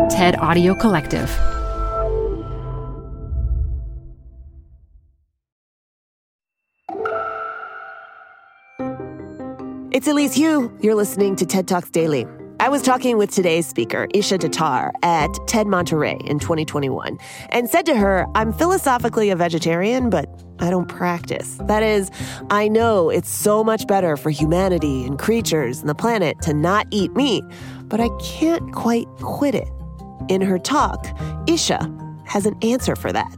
TED Audio Collective. It's Elise Hu. You're listening to TED Talks Daily. I was talking with today's speaker, Isha Datar, at TED Monterey in 2021, and said to her, I'm philosophically a vegetarian, but I don't practice. That is, I know it's so much better for humanity and creatures and the planet to not eat meat, but I can't quite quit it. In her talk, Isha has an answer for that.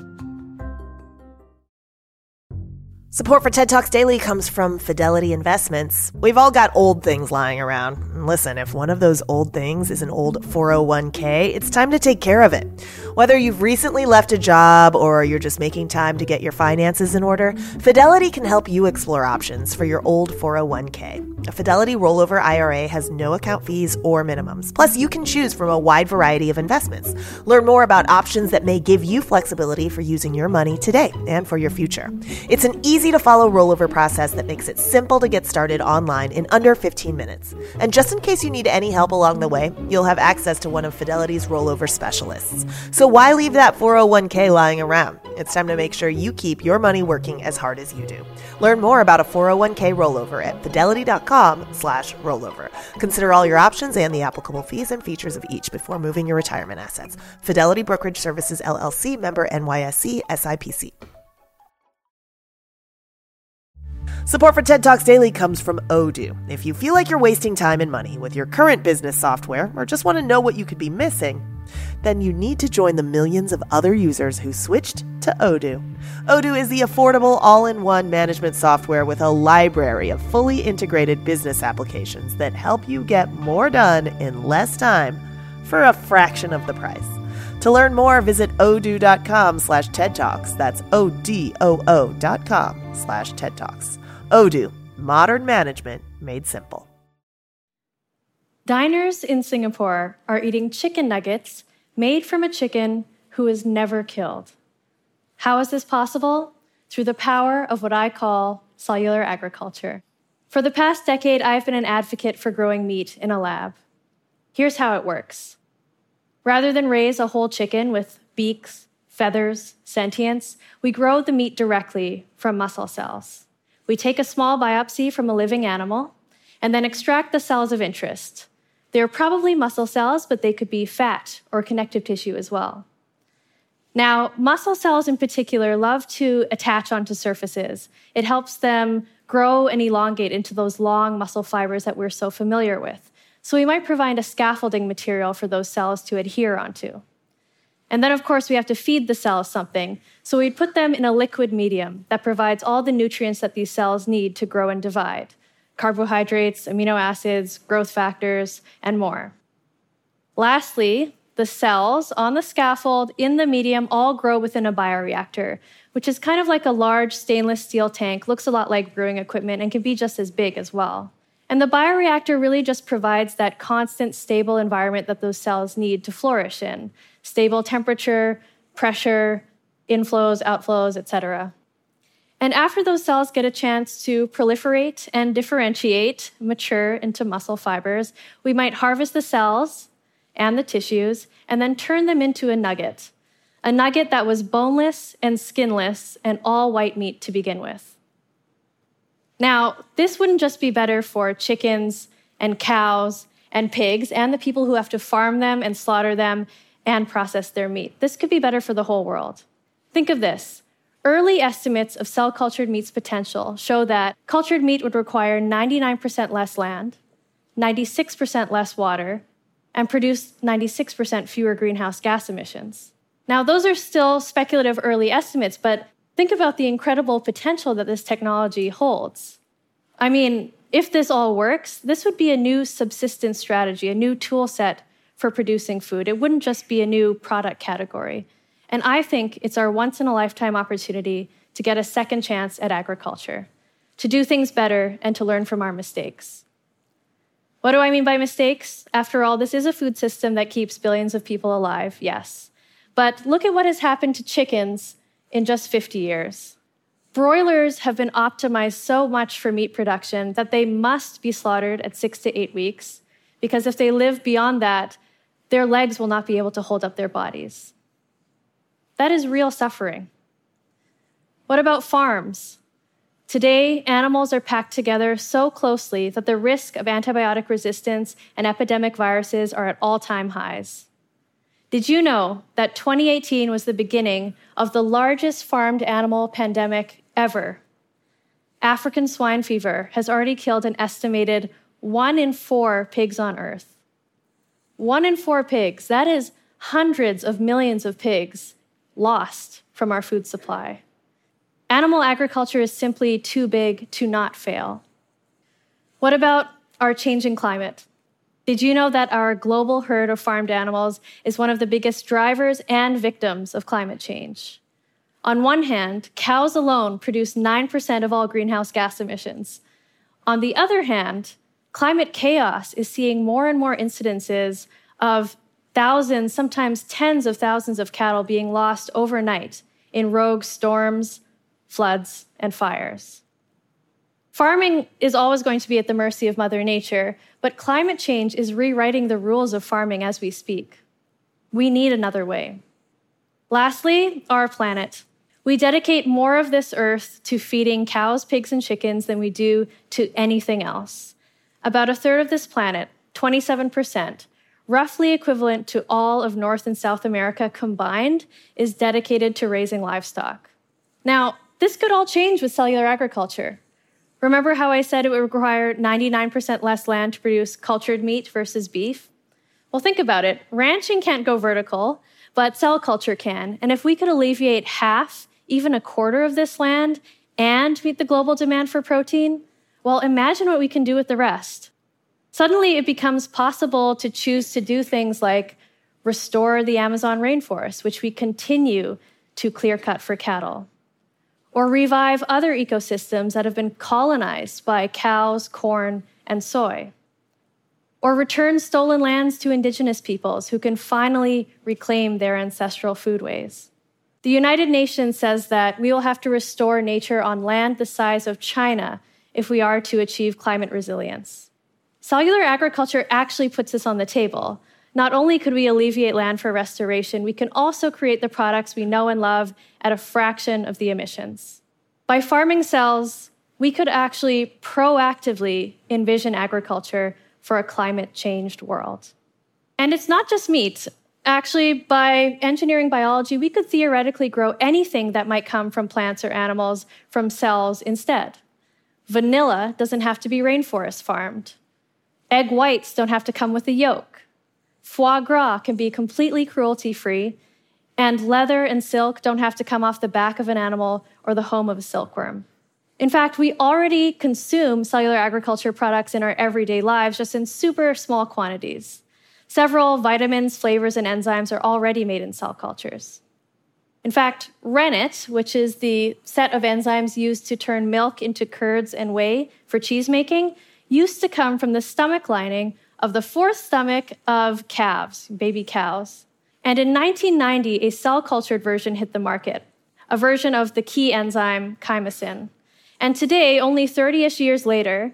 Support for TED Talks Daily comes from Fidelity Investments. We've all got old things lying around. And listen, if one of those old things is an old 401k, it's time to take care of it. Whether you've recently left a job or you're just making time to get your finances in order, Fidelity can help you explore options for your old 401k. A Fidelity rollover IRA has no account fees or minimums. Plus, you can choose from a wide variety of investments. Learn more about options that may give you flexibility for using your money today and for your future. It's an easy-to-follow rollover process that makes it simple to get started online in under 15 minutes. And just in case you need any help along the way, you'll have access to one of Fidelity's rollover specialists. So why leave that 401k lying around? It's time to make sure you keep your money working as hard as you do. Learn more about a 401k rollover at fidelity.com/rollover. Consider all your options and the applicable fees and features of each before moving your retirement assets. Fidelity Brokerage Services, LLC, member NYSE, SIPC. Support for TED Talks Daily comes from Odoo. If you feel like you're wasting time and money with your current business software or just want to know what you could be missing, then you need to join the millions of other users who switched to Odoo. Odoo is the affordable all-in-one management software with a library of fully integrated business applications that help you get more done in less time for a fraction of the price. To learn more, visit odoo.com/TED Talks. That's ODOO.com/TED Talks. Odoo, modern management made simple. Diners in Singapore are eating chicken nuggets made from a chicken who is never killed. How is this possible? Through the power of what I call cellular agriculture. For the past decade, I've been an advocate for growing meat in a lab. Here's how it works. Rather than raise a whole chicken with beaks, feathers, sentience, we grow the meat directly from muscle cells. We take a small biopsy from a living animal and then extract the cells of interest. They're probably muscle cells, but they could be fat or connective tissue as well. Now, muscle cells in particular love to attach onto surfaces. It helps them grow and elongate into those long muscle fibers that we're so familiar with. So we might provide a scaffolding material for those cells to adhere onto. And then, of course, we have to feed the cells something. So we'd put them in a liquid medium that provides all the nutrients that these cells need to grow and divide: carbohydrates, amino acids, growth factors, and more. Lastly, the cells on the scaffold in the medium all grow within a bioreactor, which is kind of like a large stainless steel tank, looks a lot like brewing equipment, and can be just as big as well. And the bioreactor really just provides that constant, stable environment that those cells need to flourish in. Stable temperature, pressure, inflows, outflows, etc. And after those cells get a chance to proliferate and differentiate, mature into muscle fibers, we might harvest the cells and the tissues and then turn them into a nugget that was boneless and skinless and all white meat to begin with. Now, this wouldn't just be better for chickens and cows and pigs and the people who have to farm them and slaughter them and process their meat. This could be better for the whole world. Think of this. Early estimates of cell-cultured meat's potential show that cultured meat would require 99% less land, 96% less water, and produce 96% fewer greenhouse gas emissions. Now, those are still speculative early estimates, but think about the incredible potential that this technology holds. I mean, if this all works, this would be a new subsistence strategy, a new tool set for producing food. It wouldn't just be a new product category. And I think it's our once-in-a-lifetime opportunity to get a second chance at agriculture, to do things better and to learn from our mistakes. What do I mean by mistakes? After all, this is a food system that keeps billions of people alive, yes. But look at what has happened to chickens in just 50 years. Broilers have been optimized so much for meat production that they must be slaughtered at 6 to 8 weeks, because if they live beyond that, Their legs will not be able to hold up their bodies. That is real suffering. What about farms? Today, animals are packed together so closely that the risk of antibiotic resistance and epidemic viruses are at all-time highs. Did you know that 2018 was the beginning of the largest farmed animal pandemic ever? African swine fever has already killed an estimated 1 in 4 pigs on Earth. 1 in 4 pigs, that is hundreds of millions of pigs lost from our food supply. Animal agriculture is simply too big to not fail. What about our changing climate? Did you know that our global herd of farmed animals is one of the biggest drivers and victims of climate change? On one hand, cows alone produce 9% of all greenhouse gas emissions. On the other hand, climate chaos is seeing more and more incidences of thousands, sometimes tens of thousands of cattle being lost overnight in rogue storms, floods, and fires. Farming is always going to be at the mercy of Mother Nature, but climate change is rewriting the rules of farming as we speak. We need another way. Lastly, our planet. We dedicate more of this earth to feeding cows, pigs, and chickens than we do to anything else. About a third of this planet, 27%, roughly equivalent to all of North and South America combined, is dedicated to raising livestock. Now, this could all change with cellular agriculture. Remember how I said it would require 99% less land to produce cultured meat versus beef? Well, think about it. Ranching can't go vertical, but cell culture can. And if we could alleviate half, even a quarter of this land and meet the global demand for protein, well, imagine what we can do with the rest. Suddenly, it becomes possible to choose to do things like restore the Amazon rainforest, which we continue to clear-cut for cattle, or revive other ecosystems that have been colonized by cows, corn, and soy, or return stolen lands to indigenous peoples who can finally reclaim their ancestral foodways. The United Nations says that we will have to restore nature on land the size of China if we are to achieve climate resilience. Cellular agriculture actually puts this on the table. Not only could we alleviate land for restoration, we can also create the products we know and love at a fraction of the emissions. By farming cells, we could actually proactively envision agriculture for a climate-changed world. And it's not just meat. Actually, by engineering biology, we could theoretically grow anything that might come from plants or animals from cells instead. Vanilla doesn't have to be rainforest farmed. Egg whites don't have to come with a yolk. Foie gras can be completely cruelty-free, and leather and silk don't have to come off the back of an animal or the home of a silkworm. In fact, we already consume cellular agriculture products in our everyday lives, just in super small quantities. Several vitamins, flavors, and enzymes are already made in cell cultures. In fact, rennet, which is the set of enzymes used to turn milk into curds and whey for cheese making, used to come from the stomach lining of the fourth stomach of calves, baby cows. And in 1990, a cell-cultured version hit the market, a version of the key enzyme chymosin. And today, only 30-ish years later,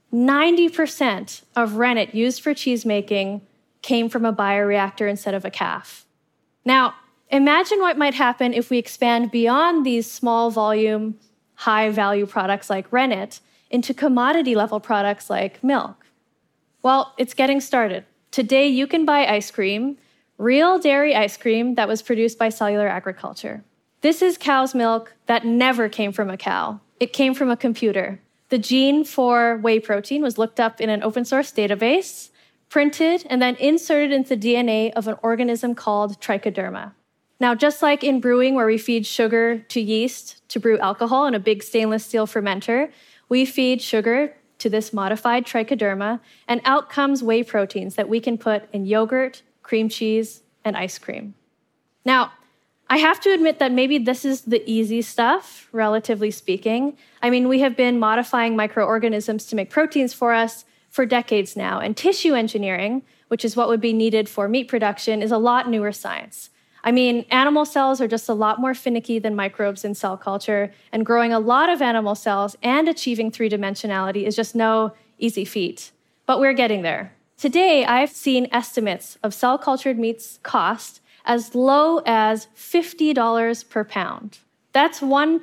90% of rennet used for cheese making came from a bioreactor instead of a calf. Now, imagine what might happen if we expand beyond these small volume, high-value products like rennet into commodity-level products like milk. Well, it's getting started. Today, you can buy ice cream, real dairy ice cream that was produced by cellular agriculture. This is cow's milk that never came from a cow. It came from a computer. The gene for whey protein was looked up in an open source database, printed, and then inserted into the DNA of an organism called trichoderma. Now, just like in brewing, where we feed sugar to yeast to brew alcohol in a big stainless steel fermenter, we feed sugar to this modified trichoderma, and out comes whey proteins that we can put in yogurt, cream cheese, and ice cream. Now, I have to admit that maybe this is the easy stuff, relatively speaking. I mean, we have been modifying microorganisms to make proteins for us for decades now, and tissue engineering, which is what would be needed for meat production, is a lot newer science. I mean, animal cells are just a lot more finicky than microbes in cell culture, and growing a lot of animal cells and achieving three-dimensionality is just no easy feat. But we're getting there. Today, I've seen estimates of cell-cultured meat's cost as low as $50 per pound. That's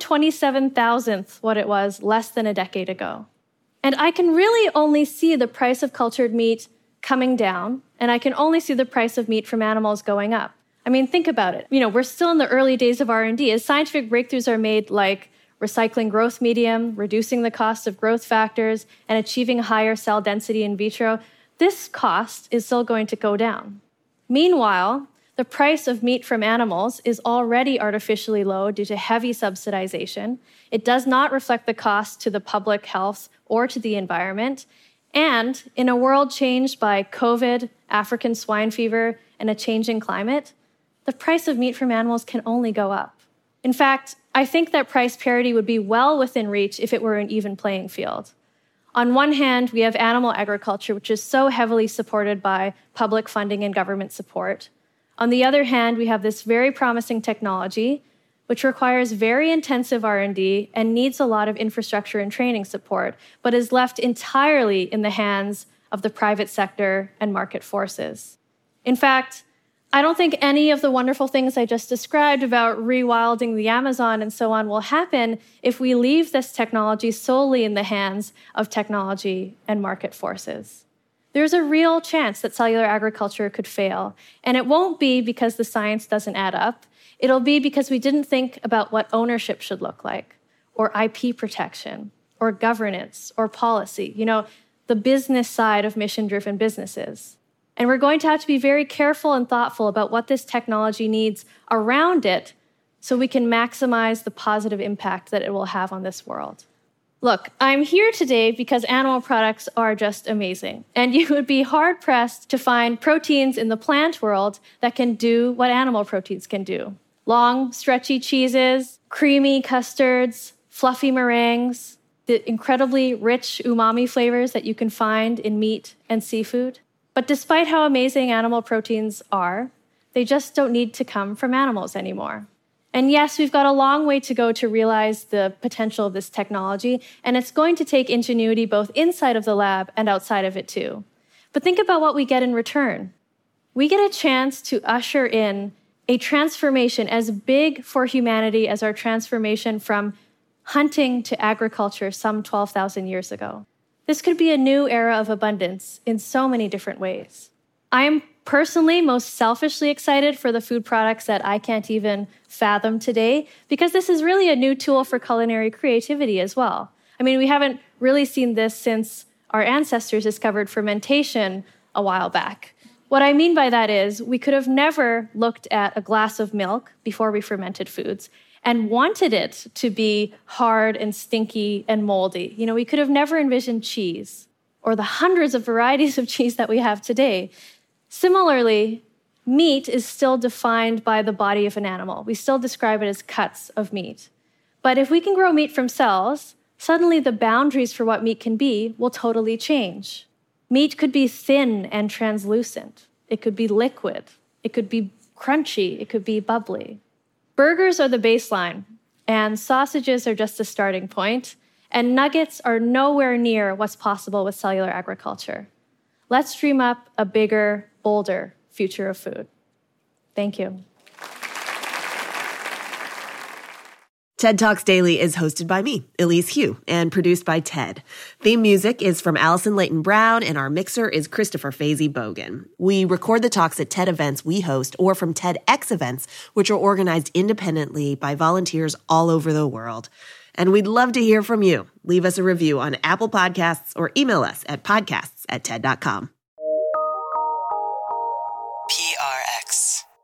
1/27,000th what it was less than a decade ago. And I can really only see the price of cultured meat coming down, and I can only see the price of meat from animals going up. I mean, think about it. We're still in the early days of R&D. As scientific breakthroughs are made like recycling growth medium, reducing the cost of growth factors, and achieving higher cell density in vitro, this cost is still going to go down. Meanwhile, the price of meat from animals is already artificially low due to heavy subsidization. It does not reflect the cost to the public health or to the environment. And in a world changed by COVID, African swine fever, and a changing climate, the price of meat from animals can only go up. In fact, I think that price parity would be well within reach if it were an even playing field. On one hand, we have animal agriculture, which is so heavily supported by public funding and government support. On the other hand, we have this very promising technology, which requires very intensive R&D and needs a lot of infrastructure and training support, but is left entirely in the hands of the private sector and market forces. In fact, I don't think any of the wonderful things I just described about rewilding the Amazon and so on will happen if we leave this technology solely in the hands of technology and market forces. There's a real chance that cellular agriculture could fail, and it won't be because the science doesn't add up. It'll be because we didn't think about what ownership should look like, or IP protection, or governance, or policy, the business side of mission-driven businesses. And we're going to have to be very careful and thoughtful about what this technology needs around it so we can maximize the positive impact that it will have on this world. Look, I'm here today because animal products are just amazing, and you would be hard-pressed to find proteins in the plant world that can do what animal proteins can do. Long, stretchy cheeses, creamy custards, fluffy meringues, the incredibly rich umami flavors that you can find in meat and seafood. But despite how amazing animal proteins are, they just don't need to come from animals anymore. And yes, we've got a long way to go to realize the potential of this technology, and it's going to take ingenuity both inside of the lab and outside of it too. But think about what we get in return. We get a chance to usher in a transformation as big for humanity as our transformation from hunting to agriculture some 12,000 years ago. This could be a new era of abundance in so many different ways. I am personally most selfishly excited for the food products that I can't even fathom today, because this is really a new tool for culinary creativity as well. I mean, we haven't really seen this since our ancestors discovered fermentation a while back. What I mean by that is we could have never looked at a glass of milk before we fermented foods and wanted it to be hard and stinky and moldy. We could have never envisioned cheese or the hundreds of varieties of cheese that we have today. Similarly, meat is still defined by the body of an animal. We still describe it as cuts of meat. But if we can grow meat from cells, suddenly the boundaries for what meat can be will totally change. Meat could be thin and translucent. It could be liquid. It could be crunchy. It could be bubbly. Burgers are the baseline, and sausages are just a starting point, and nuggets are nowhere near what's possible with cellular agriculture. Let's dream up a bigger, bolder future of food. Thank you. TED Talks Daily is hosted by me, Elise Hu, and produced by TED. Theme music is from Allison Leighton Brown, and our mixer is Christopher Fazy Bogan. We record the talks at TED events we host or from TEDx events, which are organized independently by volunteers all over the world. And we'd love to hear from you. Leave us a review on Apple Podcasts or email us at podcasts@ted.com. PRX.